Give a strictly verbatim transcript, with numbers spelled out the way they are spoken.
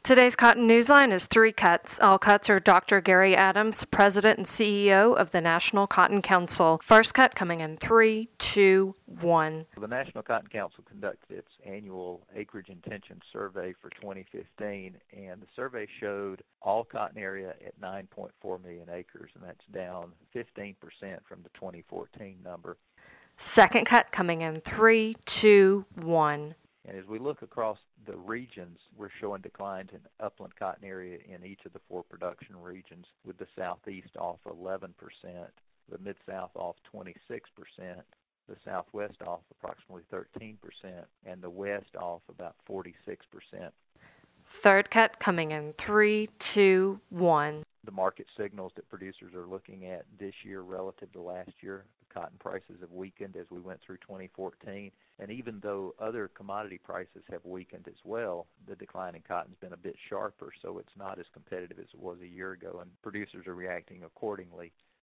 Today's Cotton Newsline is three cuts. All cuts are Doctor Gary Adams, President and C E O of the National Cotton Council. First cut coming in three, two, one. The National Cotton Council conducted its annual acreage intention survey for twenty fifteen, and the survey showed all cotton area at nine point four million acres, and that's down fifteen percent from the twenty fourteen number. Second cut coming in three, two, one. And as we look across the regions, we're showing declines in upland cotton area in each of the four production regions, with the southeast off eleven percent, the mid-south off twenty-six percent, the southwest off approximately thirteen percent, and the west off about forty-six percent. Third cut coming in three, two, one. The market signals that producers are looking at this year relative to last year, the cotton prices have weakened as we went through twenty fourteen, and even though other commodity prices have weakened as well, the decline in cotton's been a bit sharper, so it's not as competitive as it was a year ago, and producers are reacting accordingly.